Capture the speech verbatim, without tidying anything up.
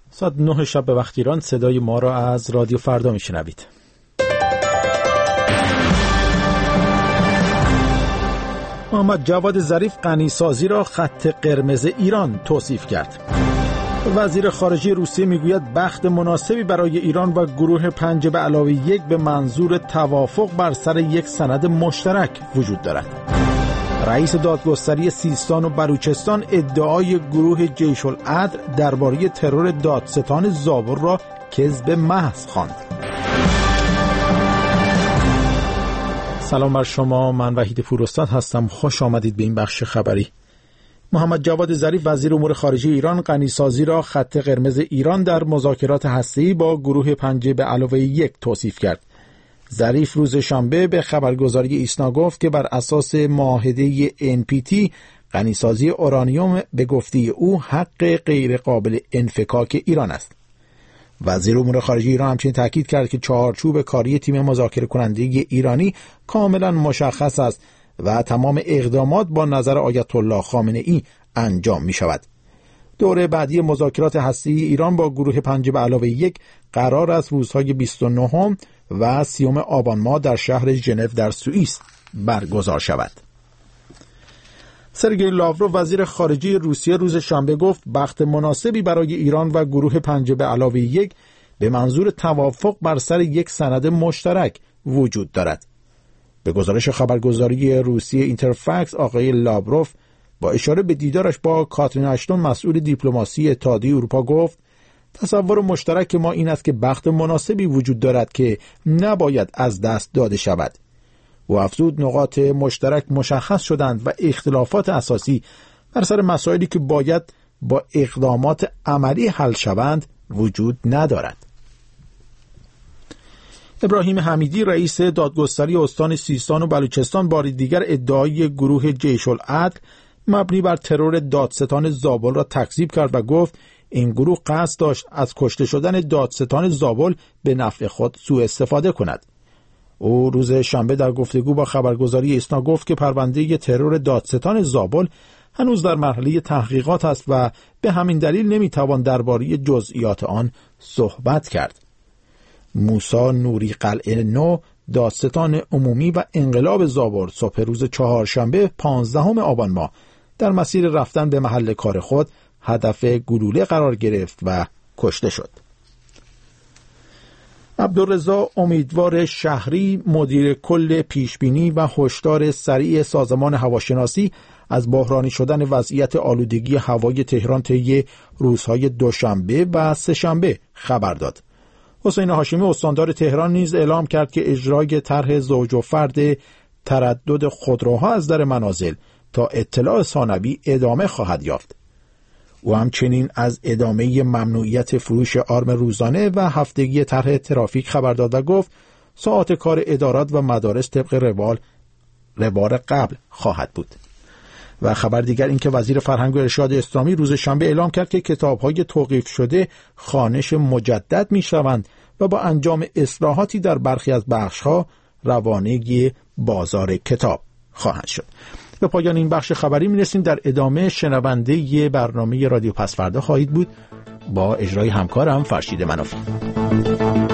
ساعت نه شب به وقت ایران صدای ما را از رادیو فردا میشنوید. محمد جواد ظریف غنیسازی را خط قرمز ایران توصیف کرد. وزیر خارجه روسیه میگوید بخت مناسبی برای ایران و گروه پنج به علاوه یک به منظور توافق بر سر یک سند مشترک وجود دارد. رئیس دادگستری سیستان و بلوچستان ادعای گروه جیش العدل درباره ترور دادستان زابل را کذب محض خواند. سلام بر شما، من وحید پوراستاد هستم. خوش آمدید به این بخش خبری. محمد جواد ظریف وزیر امور خارجه ایران غنیسازی را خط قرمز ایران در مذاکرات هسته‌ای با گروه پنج به علاوه یک توصیف کرد. ظریف روز شنبه به خبرگزاری ایسنا گفت که بر اساس معاهده ان پی تی غنیسازی اورانیوم به گفته او حق غیر قابل انفکاک ایران است. وزیر امور خارجه ایران همچنین تاکید کرد که چارچوب کاری تیم مذاکره کننده ایرانی کاملا مشخص است و تمام اقدامات با نظر آیت الله خامنه ای انجام می شود. دوره بعدی مذاکرات هسته‌ای ایران با گروه پنج به علاوه یک قرار است روزهای بیست و نه و سیوم آبان ماه در شهر ژنو در سوئیس برگزار شود. سرگئی لاوروف وزیر خارجه روسیه روز شنبه گفت بخت مناسبی برای ایران و گروه پنج به علاوه یک به منظور توافق بر سر یک سند مشترک وجود دارد. به گزارش خبرگزاری روسیه اینترفکس، آقای لاوروف با اشاره به دیدارش با کاترین اشتون مسئول دیپلماسی اتحادیه اروپا گفت تصور مشترک ما این است که بخت مناسبی وجود دارد که نباید از دست داده شود. و افزود نقاط مشترک مشخص شدند و اختلافات اساسی بر سر مسائلی که باید با اقدامات عملی حل شوند وجود ندارد. ابراهیم حمیدی رئیس دادگستری استان سیستان و بلوچستان بار دیگر ادعای گروه جیش العدل مبنی بر ترور دادستان زابل را تکذیب کرد و گفت این گروه قصد داشت از کشته شدن دادستان زابل به نفع خود سوء استفاده کند. او روز شنبه در گفتگو با خبرگزاری ایسنا گفت که پرونده ترور دادستان زابل هنوز در مرحله تحقیقات است و به همین دلیل نمیتوان درباره جزئیات آن صحبت کرد. موسی نوری قلعه نو دادستان عمومی و انقلاب زابل صبح روز چهارشنبه پانزدهم آبان ماه در مسیر رفتن به محل کار خود هدف گلوله قرار گرفت و کشته شد. عبدالرضا امیدوار شهری مدیر کل پیشبینی و هشدار سریع سازمان هواشناسی از بحرانی شدن وضعیت آلودگی هوای تهران طی روزهای دوشنبه و سه‌شنبه خبر داد. حسین هاشمی استاندار تهران نیز اعلام کرد که اجرای طرح زوج و فرد تردد خودروها از در منازل تا اطلاع ثانوی ادامه خواهد یافت. او همچنین از ادامه ممنوعیت فروش آرم روزانه و هفتگی طرح ترافیک خبر داد و گفت ساعات کار ادارات و مدارس طبق روال روال قبل خواهد بود. و خبر دیگر این که وزیر فرهنگ و ارشاد اسلامی روز شنبه اعلام کرد که کتاب‌های توقیف شده خوانش مجدد می‌شوند و با انجام اصلاحاتی در برخی از بخش‌ها روانه بازار کتاب خواهند شد. به پایان این بخش خبری می‌رسیم. در ادامه شنونده ی برنامه رادیو پسفردا خواهید بود با اجرای همکارم فرشید منافی.